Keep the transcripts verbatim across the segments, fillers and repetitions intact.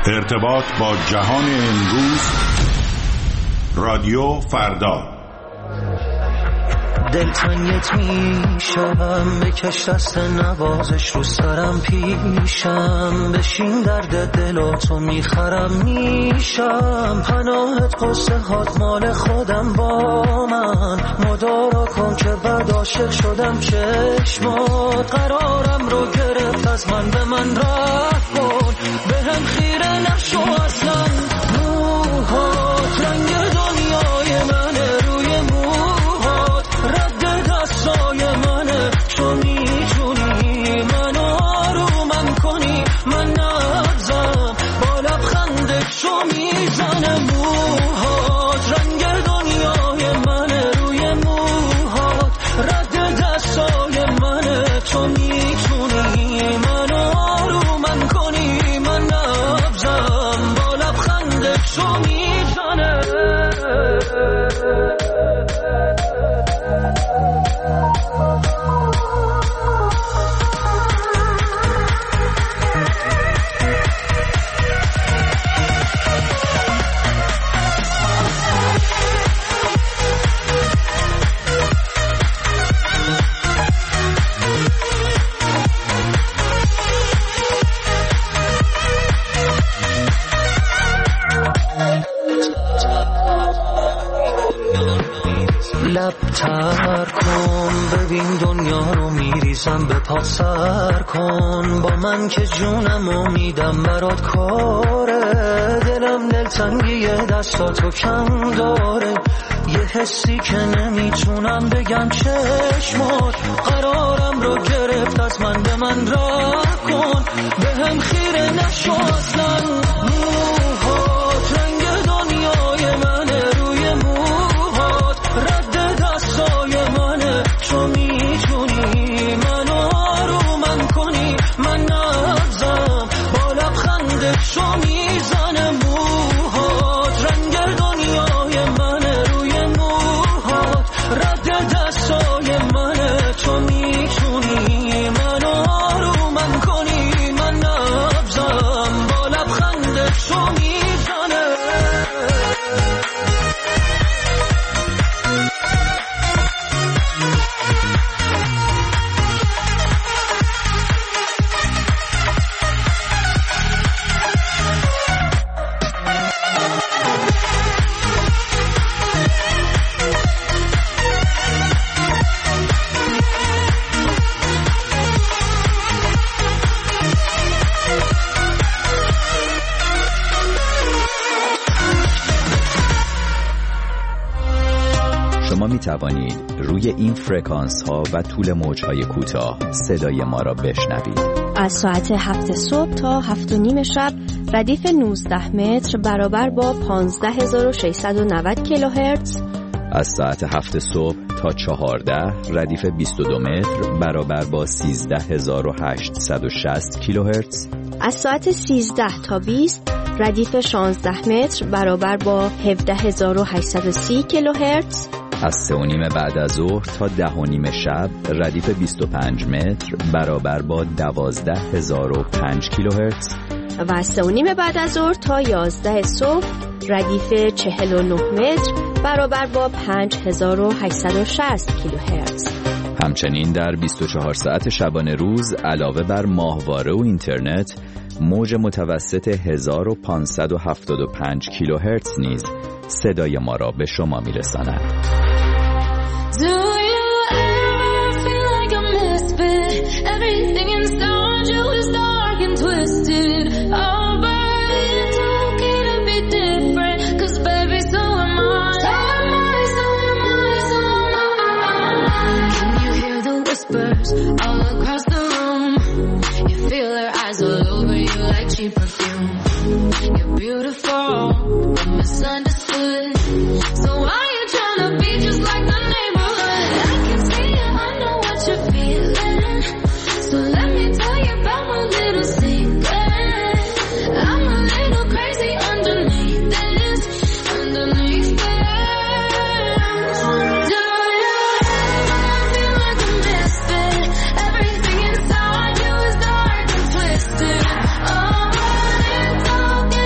ارتباط با جهان امروز. رادیو فردا. دلتنگت میشم، بکش دست نوازش رو سرم پیشم، بشین درد دلاتو میخرم میشم، پناهت قصه هات مال خودم با من، مدارا کن که بعد عاشق شدم چشمات، قرارم رو گرفت از من به من رفت کن، به هم خیره نشو اصلا، موهات رنگ دنیای منه، روی موهات رد دستای منه، تو میتونی منو آرومم کنی، من نبزم با لبخندت تو میزنه، موهات رنگ دنیای منه، روی موهات رد دستای منه، تو میتونی منو آرومم کنی، من نبزم با لبخندت تو میزنه. لب تر کن ببین دنیا رو میریزم به پات، سر کن با من که جونم میدم برات کاره، دلم دلتنگی دستاتو کم داره، یه حسی که نمیتونم بگم چشمات، قرارم رو گرفت از من به من راه کن، به هم خیره نشو اصلا، موهات رنگ دنیای منه، روی موهات رد دستای منه، تو میتونی منو آرومم کنی، من نبزم با لبخندت تو میزنه، موهات رنگ دنیای منه، روی موهات رد دستای منه، تو میتونی منو آرومم کنی، من نبزم با لبخندت تو میزنه. شما می توانید روی این فرکانس ها و طول موج های کوتاه صدای ما را بشنوید. از ساعت هفت صبح تا هفت و نیم شب ردیف نوزده متر برابر با پانزده هزار و ششصد و نود کیلوهرتز. از ساعت هفت صبح تا چهارده ردیف بیست و دو متر برابر با سیزده هزار و هشتصد و شصت کیلوهرتز. از ساعت سیزده تا بیست ردیف شانزده متر برابر با هفده هزار و هشتصد و سی کیلوهرتز. از سه و نیم بعد از ظهر تا ده و نیم شب ردیف بیست و پنج متر برابر با دوازده هزار و پنج کیلوهرتز. و از سه و نیم بعد از ظهر تا یازده صبح ردیف چهل و نه متر برابر با پنج هزار و هشتصد و شصت کیلوهرتز. همچنین در بیست و چهار ساعت شبانه روز علاوه بر ماهواره و اینترنت، موج متوسط هزار و پانصد و هفتاد و پنج کیلوهرتز نیز صدای ما را به شما میرساند. All across the room, you feel her eyes all over you like cheap perfume. You're beautiful, but misunderstood. So why you tryna be just like the neighborhood? I can see it, I know what you're feeling. So let me tell you about my little secret. I'm a little crazy underneath this, underneath this. Do you ever feel like a misfit? Everything inside you is dark and twisted. Oh, but it's okay.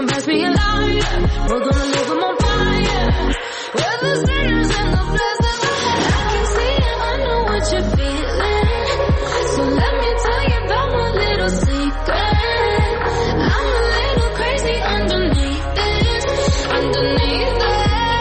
can pass me a lighter. We're gonna live them on fire. We're the sinners and the blessings. I can see it, I know what you're feeling. So let me tell you about my little secret. I'm a little crazy underneath this, underneath this.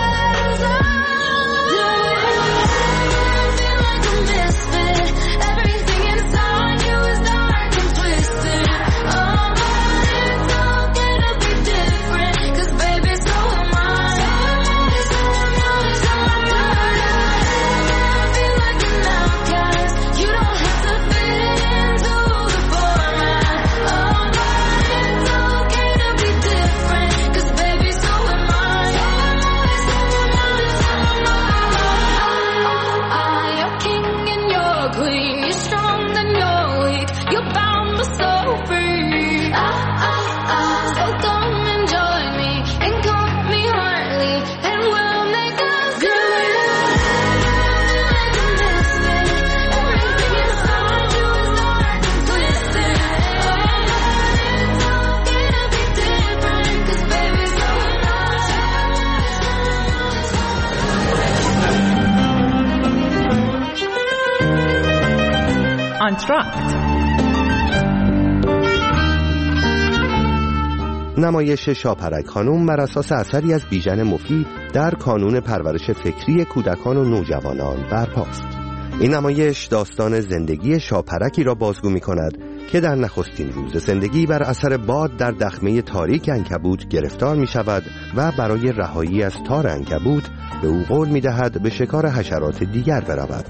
نمایش شاپرک خانم بر اساس اثری از بیژن مفید در کانون پرورش فکری کودکان و نوجوانان برپاست. این نمایش داستان زندگی شاپرکی را بازگو می کند که در نخستین روز زندگی بر اثر باد در دخمه تاریک عنکبوت گرفتار می شود و برای رهایی از تار عنکبوت به او قول می دهد به شکار حشرات دیگر برود.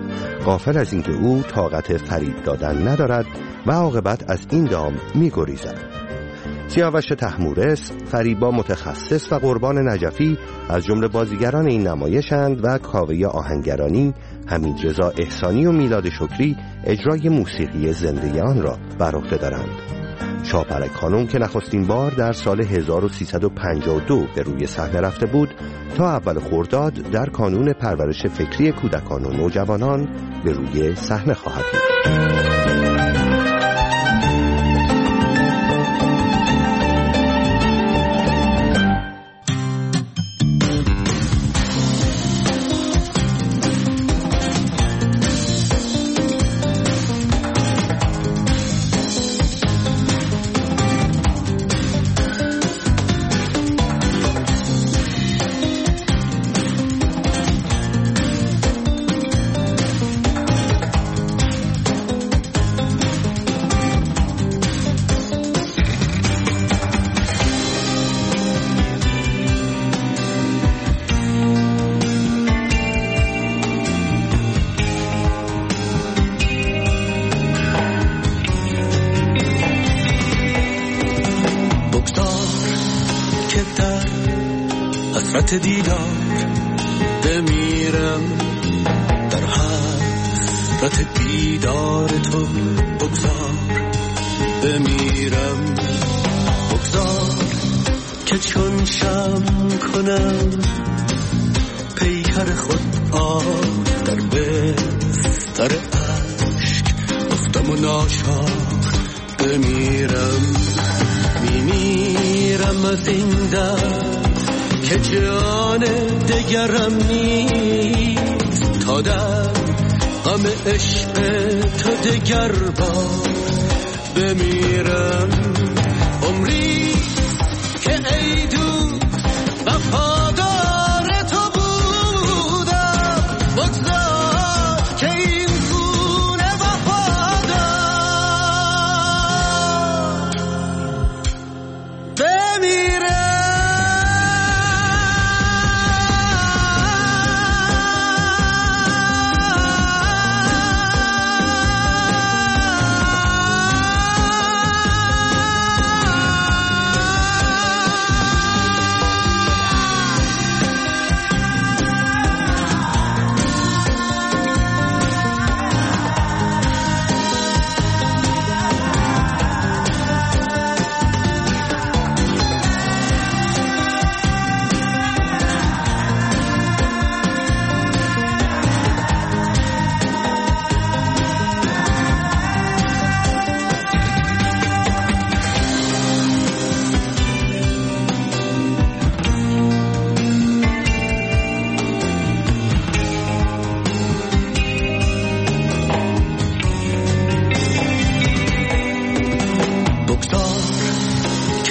غافل از اینکه او طاقت فریب دادن ندارد و عاقبت از این دام می گریزد. سیاوش طهمورث، فریبا متخصص و قربان نجفی از جمله بازیگران این نمایشند و کاوه آهنگرانی، حمیدرضا احسانی و میلاد شکری اجرای موسیقی زنده آن را بر عهده دارند. شاپرک خانم که نخستین بار در سال هزار و سیصد و پنجاه و دو به روی صحنه رفته بود، تا اول خرداد در کانون پرورش فکری کودکان و نوجوانان به روی صحنه خواهد بود. دیدار بمیرم در حسرت دیدار تو، بگذار بمیرم، بگذار که چون شم کنم پیکر خود آب در بستر عشق افتم و ناچار بمیرم، میمیرم از این درد که جان دگرم نیست، تا در غم عشق تو دگر بار بمیرم، عمری که ای دوست وفادار تو بودم، بگذار که این گونه وفادار بمیرم.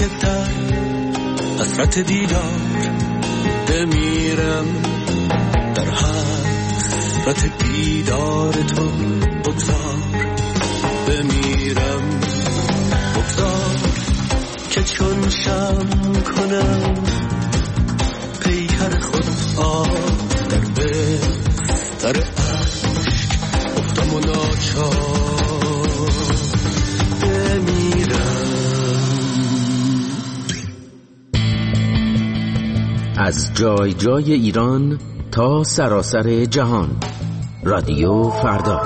که در حسرت دیدار بمیرم، در حسرت دیدار تو بگذار بمیرم، بگذار که چون شمع کنم پیکر خود آب در بستر عشق افتم و ناچار بمیرم. از جای جای ایران تا سراسر جهان، رادیو فردا.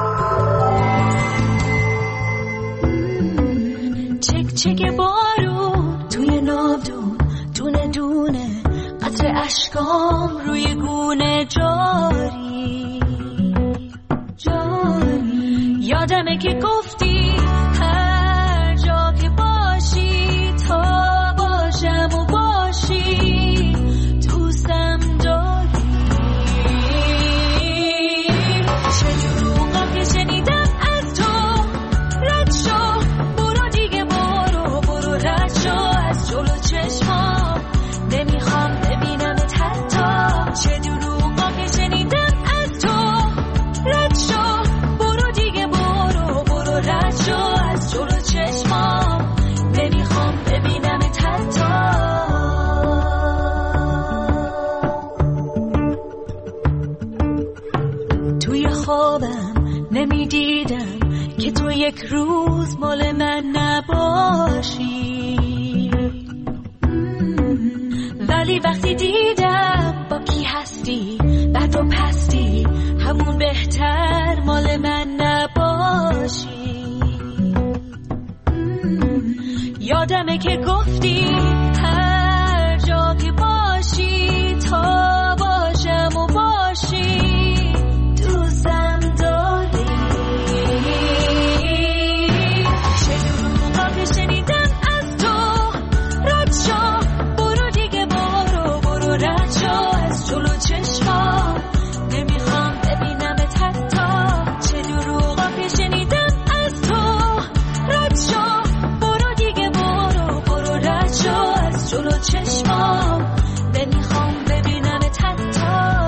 چک چک بارون توی ناودون، دونه دونه قطر اشکام روی گونه جاری جاری. یادمه که گفتی هر جا که باشی تا باشم و باشی دوستم داری. چه دروغا که شنیدم از تو، رد شو برو دیگه، برو برو رد شو از جلو چشمام، نمیخوام ببینمت حتی. چه دروغا که شنیدم از تو، رد شو برو دیگه، برو برو رد شو از جلو چشمام، نمیخوام ببینمت حتی. توی خوابم نمیدیدم که تو یک روز مال من نباشی، ولی وقتی دیدم با کی هستی، بد و پستی، همون بهتر مال من نباشی. یادمه که گفتی هر جا که باشی تا باشم و باشی دوستم داری. چه دروغا که شنیدم از تو، رد شو برو دیگه، برو برو رد شو از جلو چشمام، نمیخوام ببینمت حتی. چه دروغا که شنیدم از تو، رد شو برو دیگه، برو برو رد شو از جلو چشمام، نمیخوام ببینمت حتی.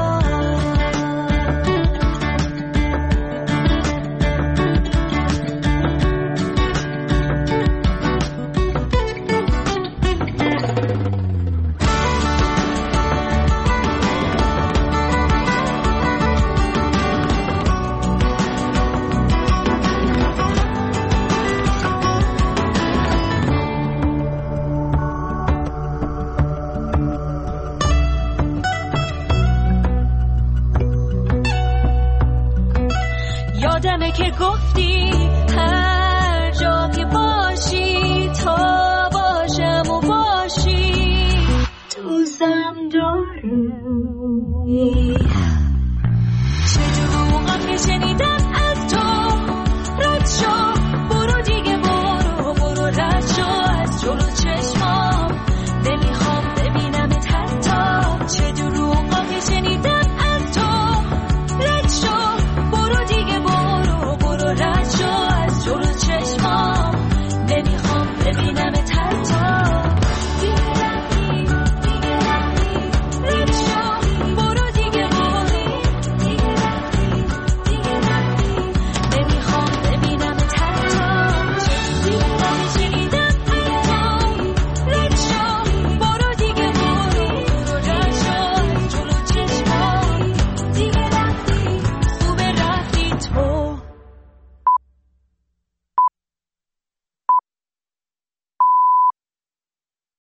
یادمه که گفتی هر جا که باشی تا باشم و باشی دوستم داری.